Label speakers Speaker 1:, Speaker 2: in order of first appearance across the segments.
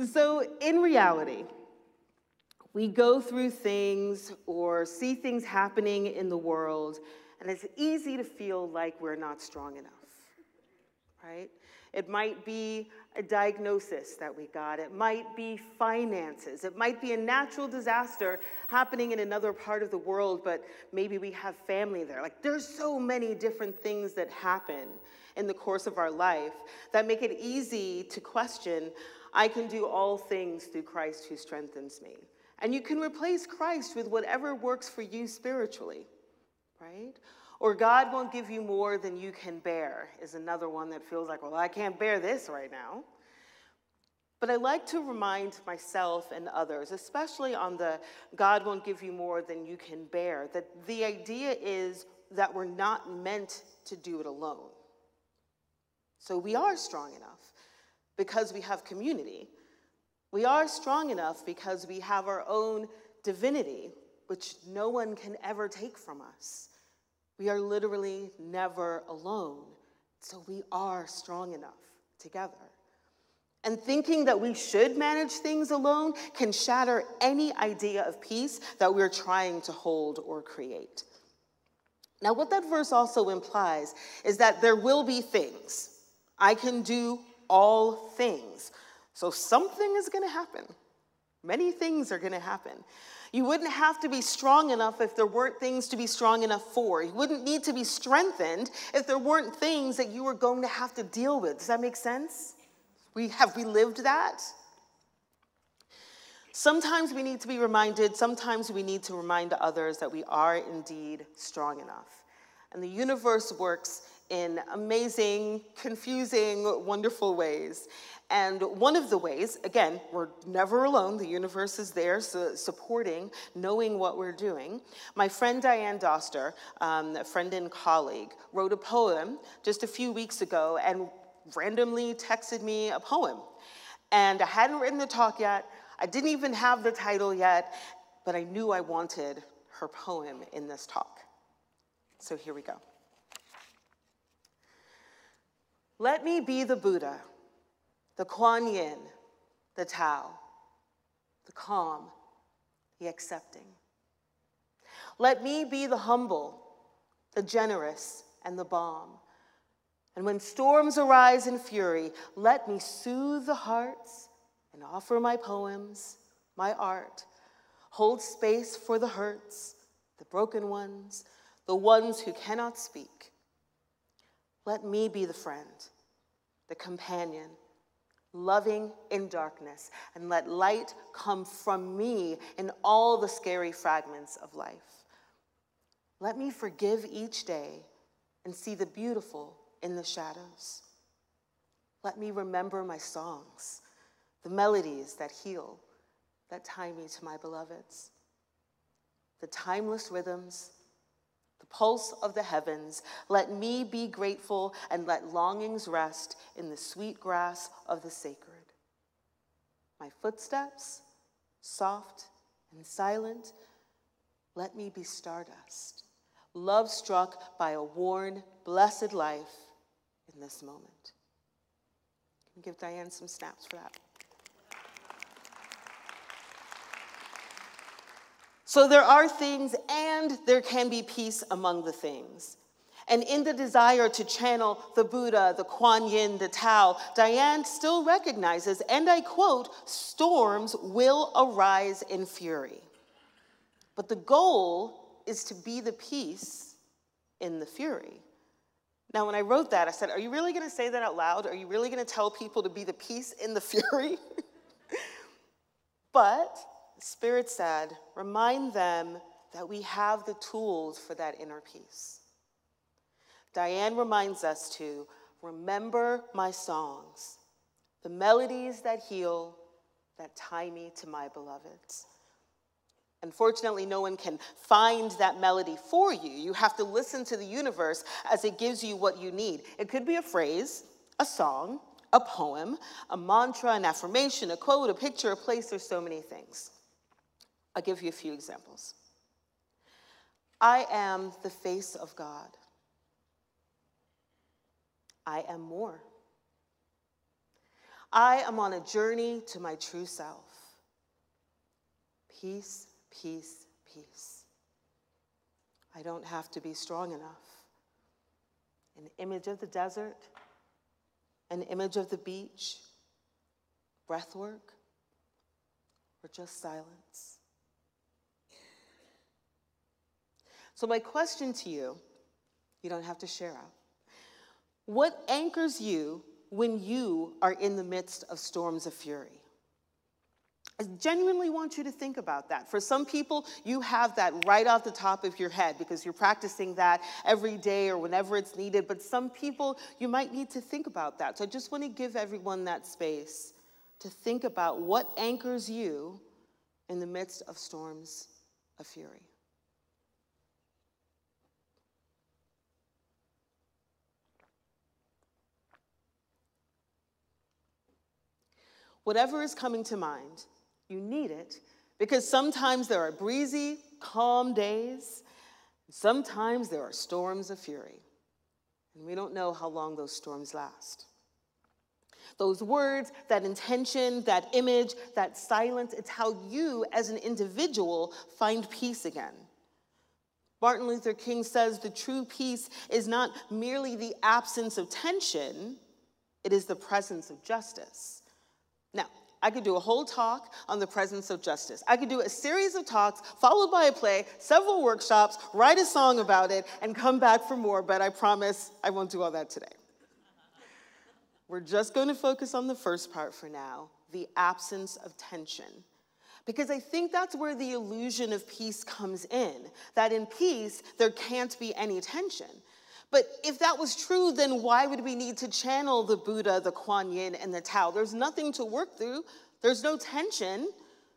Speaker 1: So in reality, we go through things or see things happening in the world, and it's easy to feel like we're not strong enough, right? It might be a diagnosis that we got. It might be finances. It might be a natural disaster happening in another part of the world, but maybe we have family there. Like, there's so many different things that happen in the course of our life that make it easy to question, I can do all things through Christ who strengthens me. And you can replace Christ with whatever works for you spiritually, right? Or God won't give you more than you can bear is another one that feels like, well, I can't bear this right now. But I like to remind myself and others, especially on the God won't give you more than you can bear, that the idea is that we're not meant to do it alone. So we are strong enough because we have community. We are strong enough because we have our own divinity, which no one can ever take from us. We are literally never alone, so we are strong enough together. And thinking that we should manage things alone can shatter any idea of peace that we're trying to hold or create. Now, what that verse also implies is that there will be things. I can do all things. So something is going to happen. Many things are going to happen. You wouldn't have to be strong enough if there weren't things to be strong enough for. You wouldn't need to be strengthened if there weren't things that you were going to have to deal with. Does that make sense? Have we lived that? Sometimes we need to be reminded, sometimes we need to remind others that we are indeed strong enough. And the universe works in amazing, confusing, wonderful ways. And one of the ways, again, we're never alone. The universe is there supporting, knowing what we're doing. My friend Diane Doster, a friend and colleague, wrote a poem just a few weeks ago and randomly texted me a poem. And I hadn't written the talk yet. I didn't even have the title yet, but I knew I wanted her poem in this talk. So here we go. Let me be the Buddha, the Kuan Yin, the Tao, the calm, the accepting. Let me be the humble, the generous, and the balm. And when storms arise in fury, let me soothe the hearts and offer my poems, my art, hold space for the hurts, the broken ones, the ones who cannot speak. Let me be the friend, the companion, loving in darkness, and let light come from me in all the scary fragments of life. Let me forgive each day and see the beautiful in the shadows. Let me remember my songs, the melodies that heal, that tie me to my beloveds, the timeless rhythms, the pulse of the heavens. Let me be grateful and let longings rest in the sweet grass of the sacred. My footsteps, soft and silent, let me be stardust, love struck by a worn, blessed life in this moment. Can you give Diane some snaps for that? So there are things and there can be peace among the things. And in the desire to channel the Buddha, the Kuan Yin, the Tao, Diane still recognizes, and I quote, storms will arise in fury. But the goal is to be the peace in the fury. Now, when I wrote that, I said, are you really going to say that out loud? Are you really going to tell people to be the peace in the fury? But Spirit said, remind them that we have the tools for that inner peace. Diane reminds us to remember my songs, the melodies that heal, that tie me to my beloveds. Unfortunately, no one can find that melody for you. You have to listen to the universe as it gives you what you need. It could be a phrase, a song, a poem, a mantra, an affirmation, a quote, a picture, a place. There's so many things. I'll give you a few examples. I am the face of God. I am more. I am on a journey to my true self. Peace, peace, peace. I don't have to be strong enough. An image of the desert, an image of the beach, breath work, or just silence. So my question to you, you don't have to share out. What anchors you when you are in the midst of storms of fury? I genuinely want you to think about that. For some people, you have that right off the top of your head because you're practicing that every day or whenever it's needed. But some people, you might need to think about that. So I just want to give everyone that space to think about what anchors you in the midst of storms of fury. Whatever is coming to mind, you need it because sometimes there are breezy, calm days. Sometimes there are storms of fury. And we don't know how long those storms last. Those words, that intention, that image, that silence, it's how you as an individual find peace again. Martin Luther King says the true peace is not merely the absence of tension, it is the presence of justice. Now, I could do a whole talk on the presence of justice. I could do a series of talks followed by a play, several workshops, write a song about it, and come back for more, but I promise I won't do all that today. We're just going to focus on the first part for now, the absence of tension. Because I think that's where the illusion of peace comes in, that in peace, there can't be any tension. But if that was true, then why would we need to channel the Buddha, the Kuan Yin, and the Tao? There's nothing to work through. There's no tension.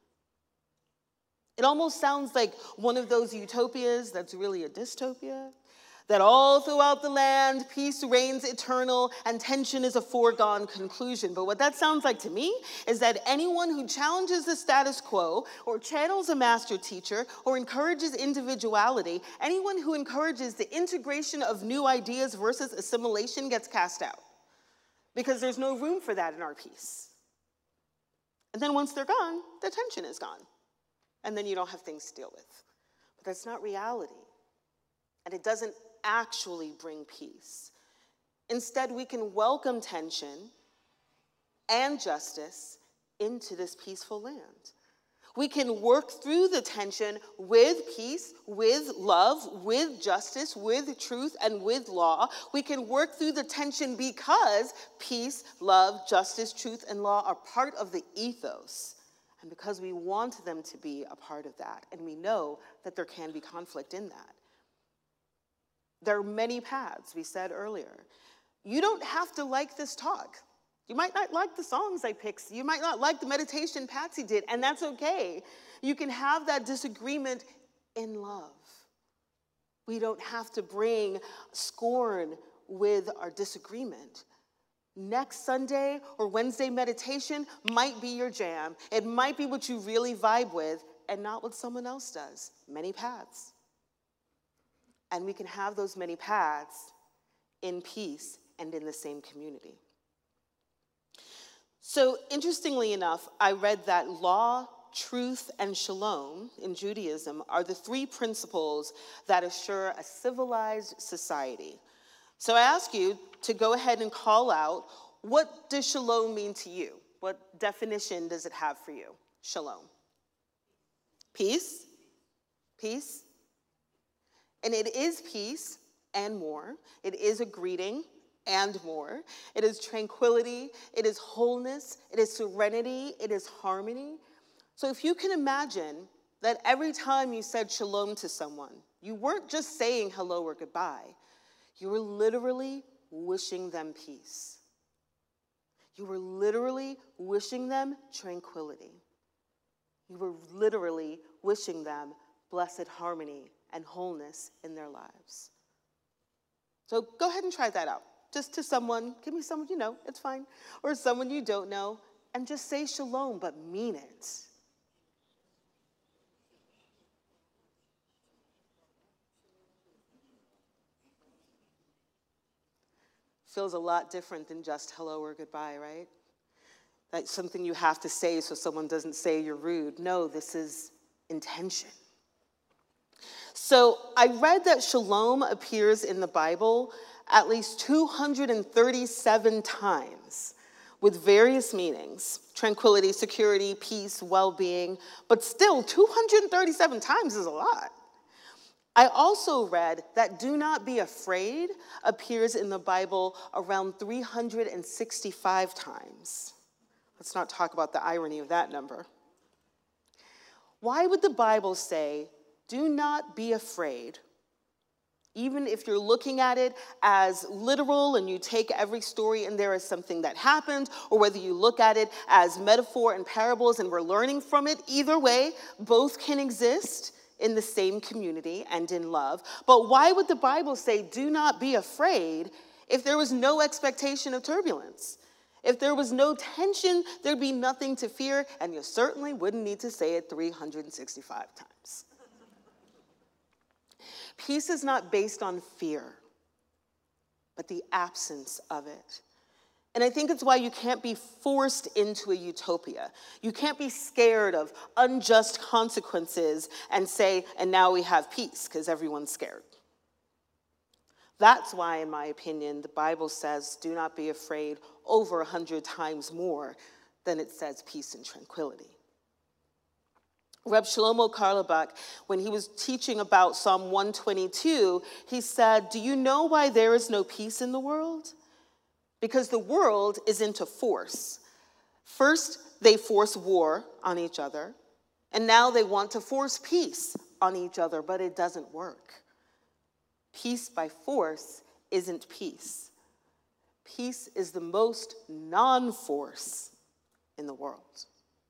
Speaker 1: It almost sounds like one of those utopias that's really a dystopia, that all throughout the land, peace reigns eternal, and tension is a foregone conclusion. But what that sounds like to me is that anyone who challenges the status quo, or channels a master teacher, or encourages individuality, anyone who encourages the integration of new ideas versus assimilation gets cast out. Because there's no room for that in our peace. And then once they're gone, the tension is gone. And then you don't have things to deal with. But that's not reality. And it doesn't actually bring peace. Instead, we can welcome tension and justice into this peaceful land. We can work through the tension with peace, with love, with justice, with truth, and with law. We can work through the tension because peace, love, justice, truth, and law are part of the ethos. And because we want them to be a part of that, and we know that there can be conflict in that. There are many paths, we said earlier. You don't have to like this talk. You might not like the songs I picked. You might not like the meditation Patsy did, and that's okay. You can have that disagreement in love. We don't have to bring scorn with our disagreement. Next Sunday or Wednesday meditation might be your jam. It might be what you really vibe with, and not what someone else does. Many paths. And we can have those many paths in peace and in the same community. So interestingly enough, I read that law, truth, and shalom in Judaism are the three principles that assure a civilized society. So I ask you to go ahead and call out, what does shalom mean to you? What definition does it have for you? Shalom. Peace? Peace? And it is peace and more. It is a greeting and more. It is tranquility. It is wholeness. It is serenity. It is harmony. So if you can imagine that every time you said shalom to someone, you weren't just saying hello or goodbye. You were literally wishing them peace. You were literally wishing them tranquility. You were literally wishing them blessed harmony and wholeness in their lives. So go ahead and try that out. Just to someone, give me someone you know, it's fine, or someone you don't know, and just say shalom, but mean it. Feels a lot different than just hello or goodbye, right? That's something you have to say so someone doesn't say you're rude. No, this is intention. So I read that shalom appears in the Bible at least 237 times with various meanings: tranquility, security, peace, well-being, but still 237 times is a lot. I also read that do not be afraid appears in the Bible around 365 times. Let's not talk about the irony of that number. Why would the Bible say, do not be afraid, even if you're looking at it as literal and you take every story and there is something that happened, or whether you look at it as metaphor and parables and we're learning from it? Either way, both can exist in the same community and in love. But why would the Bible say, do not be afraid, if there was no expectation of turbulence? If there was no tension, there'd be nothing to fear, and you certainly wouldn't need to say it 365 times. Peace is not based on fear, but the absence of it. And I think it's why you can't be forced into a utopia. You can't be scared of unjust consequences and say, and now we have peace, because everyone's scared. That's why, in my opinion, the Bible says, do not be afraid over 100 times more than it says peace and tranquility. Reb Shlomo Carlebach, when he was teaching about Psalm 122, he said, do you know why there is no peace in the world? Because the world is into force. First, they force war on each other, and now they want to force peace on each other, but it doesn't work. Peace by force isn't peace. Peace is the most non-force in the world.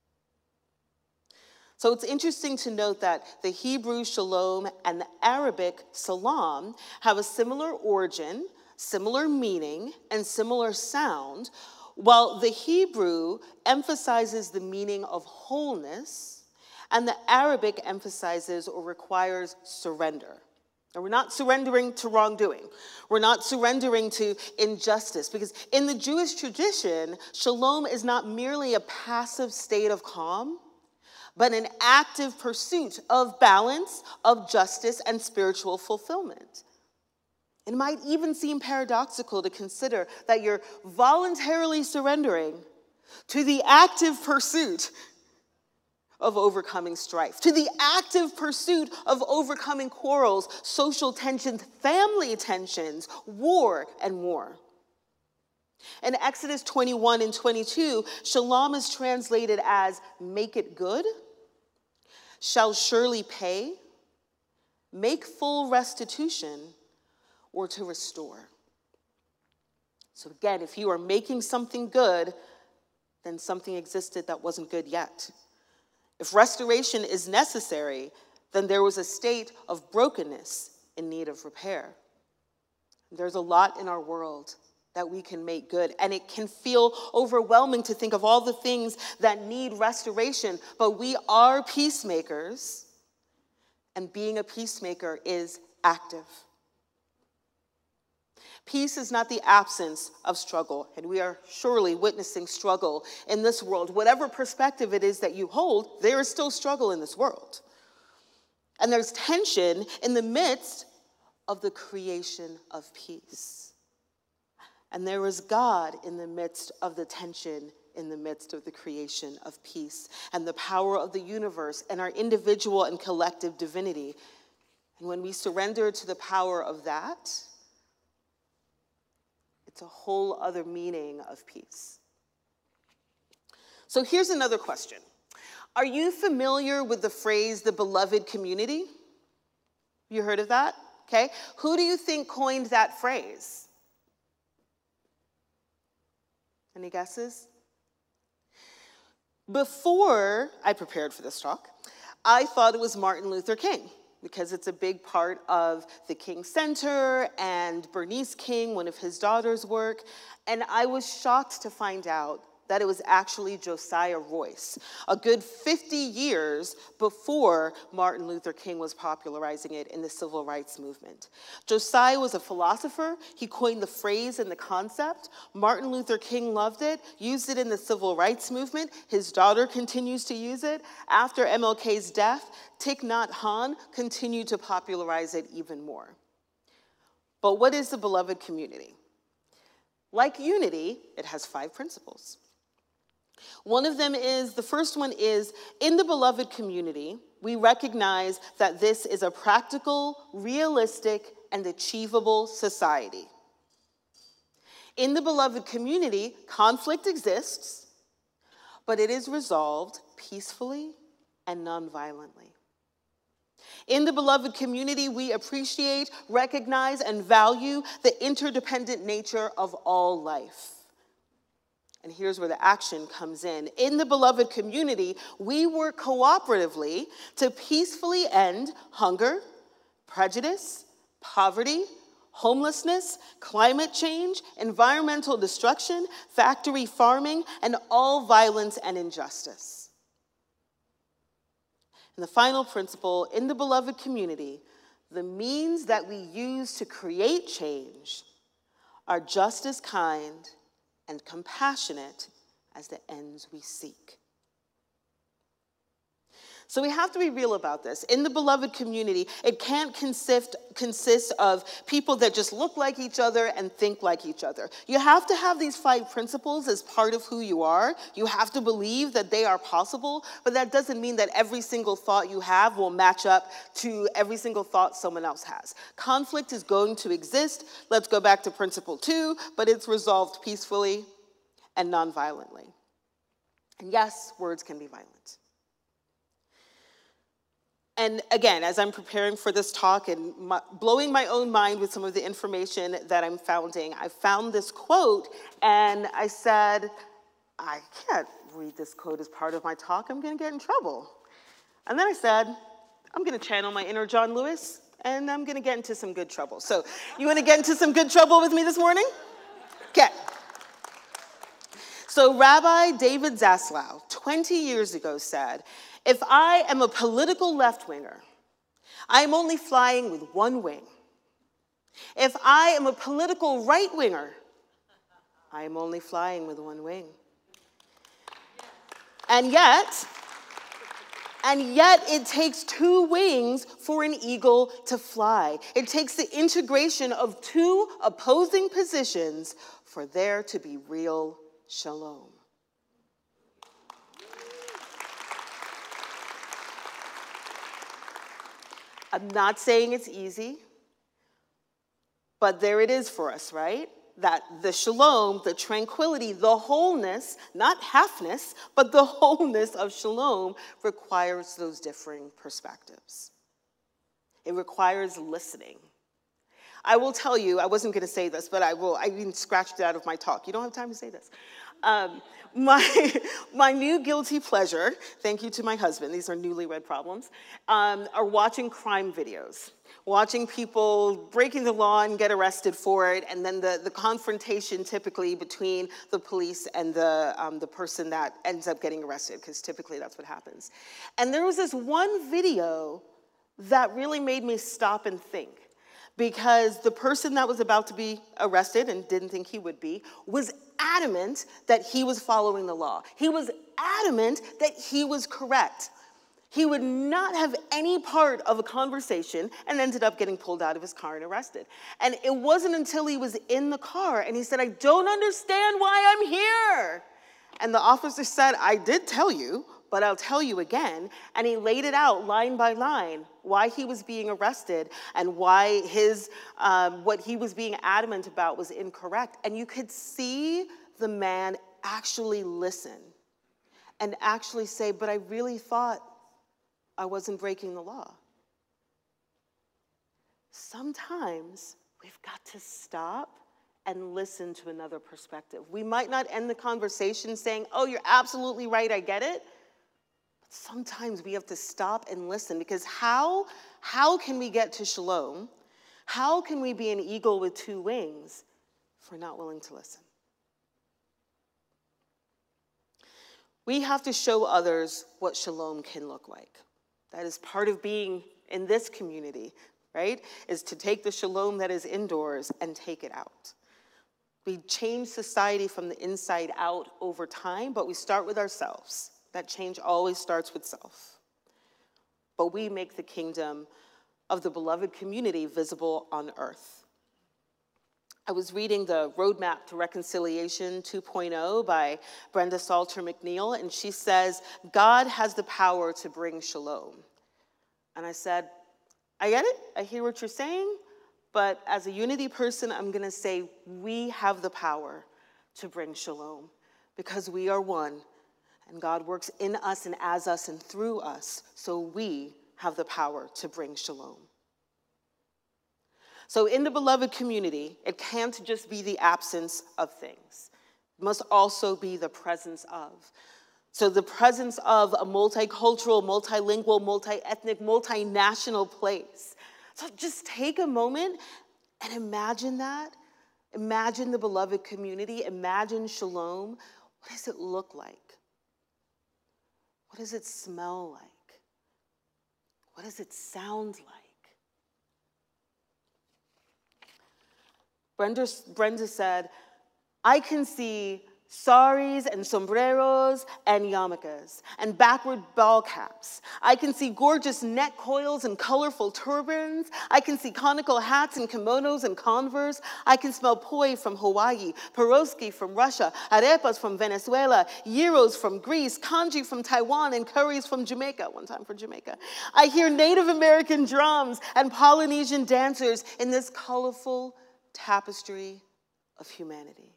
Speaker 1: So it's interesting to note that the Hebrew shalom and the Arabic salam have a similar origin, similar meaning, and similar sound, while the Hebrew emphasizes the meaning of wholeness, and the Arabic emphasizes or requires surrender. And we're not surrendering to wrongdoing. We're not surrendering to injustice, because in the Jewish tradition, shalom is not merely a passive state of calm, but an active pursuit of balance, of justice, and spiritual fulfillment. It might even seem paradoxical to consider that you're voluntarily surrendering to the active pursuit of overcoming strife, to the active pursuit of overcoming quarrels, social tensions, family tensions, war, and more. In Exodus 21 and 22, shalom is translated as make it good, shall surely pay, make full restitution, or to restore. So again, if you are making something good, then something existed that wasn't good yet. If restoration is necessary, then there was a state of brokenness in need of repair. There's a lot in our world that we can make good, and it can feel overwhelming to think of all the things that need restoration, but we are peacemakers, and being a peacemaker is active. Peace is not the absence of struggle, and we are surely witnessing struggle in this world. Whatever perspective it is that you hold, there is still struggle in this world. And there's tension in the midst of the creation of peace. And there is God in the midst of the tension, in the midst of the creation of peace, and the power of the universe, and our individual and collective divinity. And when we surrender to the power of that, it's a whole other meaning of peace. So here's another question. Are you familiar with the phrase, the beloved community? You heard of that? Okay. Who do you think coined that phrase? Any guesses? Before I prepared for this talk, I thought it was Martin Luther King, because it's a big part of the King Center and Bernice King, one of his daughters' work. And I was shocked to find out that it was actually Josiah Royce, a good 50 years before Martin Luther King was popularizing it in the civil rights movement. Josiah was a philosopher. He coined the phrase and the concept. Martin Luther King loved it, used it in the civil rights movement. His daughter continues to use it. After MLK's death, Thich Nhat Hanh continued to popularize it even more. But what is the beloved community? Like unity, it has 5 principles. One of them is, the first one is, in the beloved community, we recognize that this is a practical, realistic, and achievable society. In the beloved community, conflict exists, but it is resolved peacefully and nonviolently. In the beloved community, we appreciate, recognize, and value the interdependent nature of all life. And here's where the action comes in. In the beloved community, we work cooperatively to peacefully end hunger, prejudice, poverty, homelessness, climate change, environmental destruction, factory farming, and all violence and injustice. And the final principle, in the beloved community, the means that we use to create change are just as kind and compassionate as the ends we seek. So we have to be real about this. In the beloved community, it can't consist of people that just look like each other and think like each other. You have to have these 5 principles as part of who you are. You have to believe that they are possible, but that doesn't mean that every single thought you have will match up to every single thought someone else has. Conflict is going to exist. Let's go back to principle 2, but it's resolved peacefully and nonviolently. And yes, words can be violent. And again, as I'm preparing for this talk and blowing my own mind with some of the information that I'm finding, I found this quote and I said, I can't read this quote as part of my talk. I'm going to get in trouble. And then I said, I'm going to channel my inner John Lewis and I'm going to get into some good trouble. So you want to get into some good trouble with me this morning? Okay. So Rabbi David Zaslow, 20 years ago said, if I am a political left-winger, I am only flying with one wing. If I am a political right-winger, I am only flying with one wing. And yet it takes 2 wings for an eagle to fly. It takes the integration of 2 opposing positions for there to be real shalom. I'm not saying it's easy, but there it is for us, right? That the shalom, the tranquility, the wholeness, not halfness, but the wholeness of shalom requires those differing perspectives. It requires listening. I will tell you, I wasn't going to say this, but I will. I even scratched it out of my talk. You don't have time to say this. My new guilty pleasure, thank you to my husband, these are newlywed problems, are watching crime videos. Watching people breaking the law and get arrested for it, and then the confrontation typically between the police and the person that ends up getting arrested, because typically that's what happens. And there was this one video that really made me stop and think, because the person that was about to be arrested and didn't think he would be was adamant that he was following the law. He was adamant that he was correct. He would not have any part of a conversation and ended up getting pulled out of his car and arrested. And it wasn't until he was in the car and he said, I don't understand why I'm here. And the officer said, I did tell you, but I'll tell you again. And he laid it out line by line, why he was being arrested and why what he was being adamant about was incorrect. And you could see the man actually listen and actually say, but I really thought I wasn't breaking the law. Sometimes we've got to stop and listen to another perspective. We might not end the conversation saying, oh, you're absolutely right, I get it. But sometimes we have to stop and listen, because how can we get to shalom? How can we be an eagle with 2 wings if we're not willing to listen? We have to show others what shalom can look like. That is part of being in this community, right? Is to take the shalom that is indoors and take it out. We change society from the inside out over time, but we start with ourselves. That change always starts with self. But we make the kingdom of the beloved community visible on earth. I was reading the Roadmap to Reconciliation 2.0 by Brenda Salter McNeil, and she says, God has the power to bring shalom. And I said, I get it, I hear what you're saying, but as a unity person, I'm gonna say we have the power to bring shalom because we are one, and God works in us and as us and through us, so we have the power to bring shalom. So in the beloved community, it can't just be the absence of things. It must also be the presence of. So the presence of a multicultural, multilingual, multi-ethnic, multinational place. So just take a moment and imagine that. Imagine the beloved community. Imagine shalom. What does it look like? What does it smell like? What does it sound like? Brenda said, I can see saris and sombreros and yarmulkes and backward ball caps. I can see gorgeous neck coils and colorful turbans. I can see conical hats and kimonos and Converse. I can smell poi from Hawaii, pierogi from Russia, arepas from Venezuela, gyros from Greece, congee from Taiwan, and curries from Jamaica, one time for Jamaica. I hear Native American drums and Polynesian dancers in this colorful tapestry of humanity.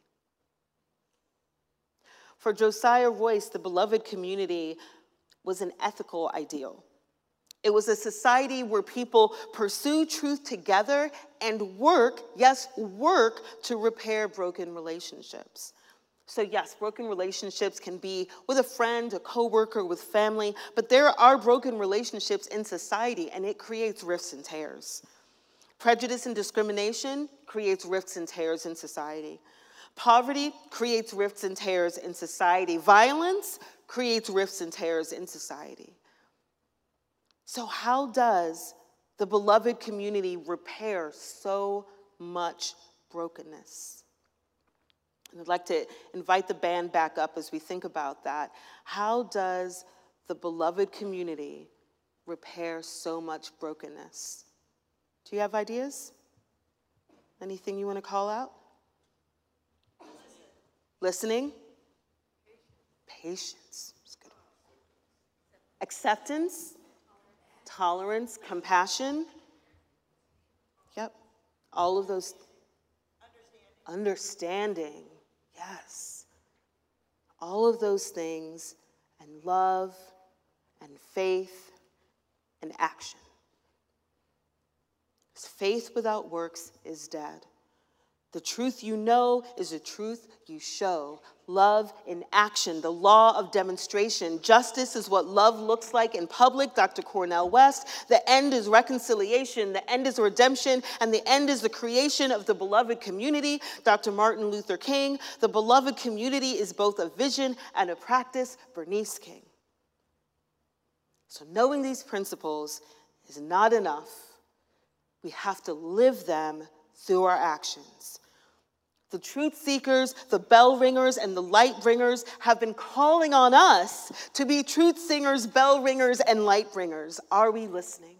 Speaker 1: For Josiah Royce, the beloved community was an ethical ideal. It was a society where people pursue truth together and work, yes, work to repair broken relationships. So yes, broken relationships can be with a friend, a coworker, with family, but there are broken relationships in society, and it creates rifts and tears. Prejudice and discrimination creates rifts and tears in society. Poverty creates rifts and tears in society. Violence creates rifts and tears in society. So how does the beloved community repair so much brokenness? And I'd like to invite the band back up as we think about that. How does the beloved community repair so much brokenness? Do you have ideas? Anything you want to call out? Listening? Patience. That's good. Acceptance? Tolerance? Compassion? Yep. All of those. Understanding. Yes. All of those things, and love, and faith, and action. Faith without works is dead. The truth you know is the truth you show. Love in action, the law of demonstration. Justice is what love looks like in public, Dr. Cornel West. The end is reconciliation, the end is redemption, and the end is the creation of the beloved community, Dr. Martin Luther King. The beloved community is both a vision and a practice, Bernice King. So knowing these principles is not enough. We have to live them through our actions. The truth seekers, the bell ringers, and the light bringers have been calling on us to be truth singers, bell ringers, and light bringers. Are we listening?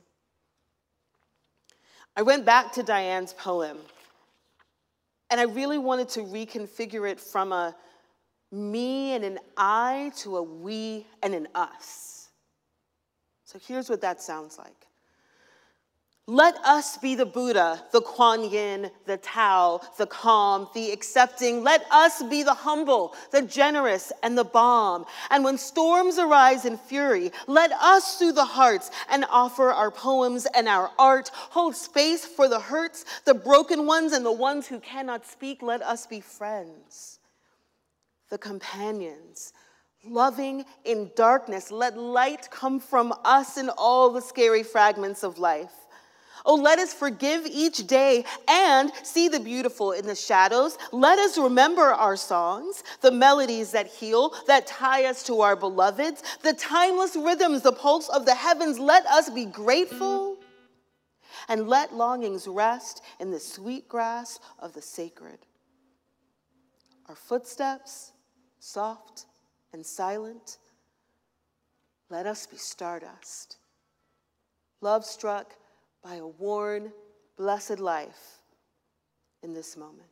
Speaker 1: I went back to Diane's poem, and I really wanted to reconfigure it from a me and an I to a we and an us. So here's what that sounds like. Let us be the Buddha, the Kuan Yin, the Tao, the calm, the accepting. Let us be the humble, the generous, and the balm. And when storms arise in fury, let us soothe the hearts and offer our poems and our art. Hold space for the hurts, the broken ones, and the ones who cannot speak. Let us be friends, the companions, loving in darkness. Let light come from us in all the scary fragments of life. Oh, let us forgive each day and see the beautiful in the shadows. Let us remember our songs, the melodies that heal, that tie us to our beloveds, the timeless rhythms, the pulse of the heavens. Let us be grateful and let longings rest in the sweet grass of the sacred. Our footsteps, soft and silent, let us be stardust, love struck by a worn, blessed life in this moment.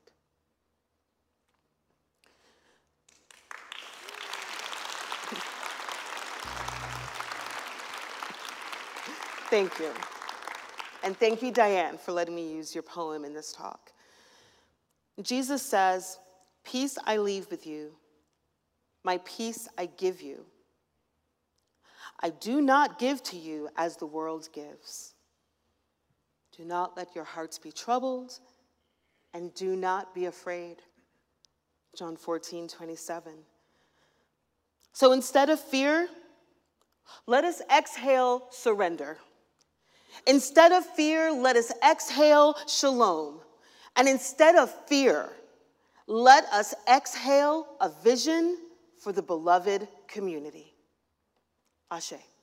Speaker 1: Thank you. And thank you, Diane, for letting me use your poem in this talk. Jesus says, "Peace I leave with you, my peace I give you. I do not give to you as the world gives. Do not let your hearts be troubled, and do not be afraid." John 14:27. So instead of fear, let us exhale surrender. Instead of fear, let us exhale shalom. And instead of fear, let us exhale a vision for the beloved community. Ashe.